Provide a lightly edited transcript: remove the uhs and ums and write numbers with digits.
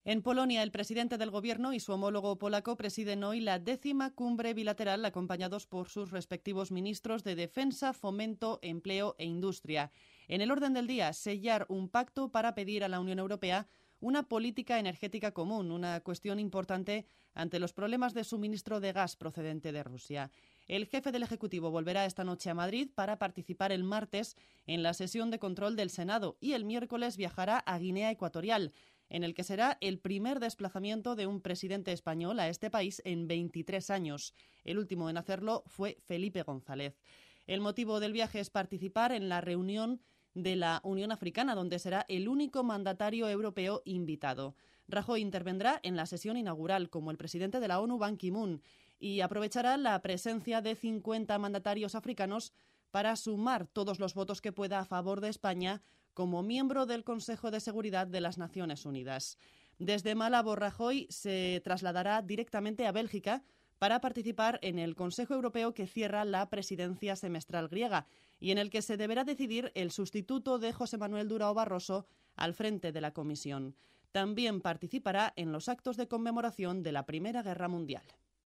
En Polonia, el presidente del gobierno y su homólogo polaco presiden hoy la 10ª cumbre bilateral, acompañados por sus respectivos ministros de Defensa, Fomento, Empleo e Industria. En el orden del día, sellar un pacto para pedir a la Unión Europea una política energética común, una cuestión importante ante los problemas de suministro de gas procedente de Rusia. El jefe del Ejecutivo volverá esta noche a Madrid para participar el martes en la sesión de control del Senado y el miércoles viajará a Guinea Ecuatorial, en el que será el primer desplazamiento de un presidente español a este país en 23 años. El último en hacerlo fue Felipe González. El motivo del viaje es participar en la reunión de la Unión Africana, donde será el único mandatario europeo invitado. Rajoy intervendrá en la sesión inaugural como el presidente de la ONU, Ban Ki-moon, y aprovechará la presencia de 50 mandatarios africanos para sumar todos los votos que pueda a favor de España como miembro del Consejo de Seguridad de las Naciones Unidas. Desde Malabo, Rajoy se trasladará directamente a Bélgica para participar en el Consejo Europeo que cierra la presidencia semestral griega y en el que se deberá decidir el sustituto de José Manuel Durão Barroso al frente de la Comisión. También participará en los actos de conmemoración de la Primera Guerra Mundial.